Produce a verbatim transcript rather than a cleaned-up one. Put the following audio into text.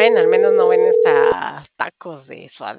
bueno, al menos no ven esas tacos de suadero.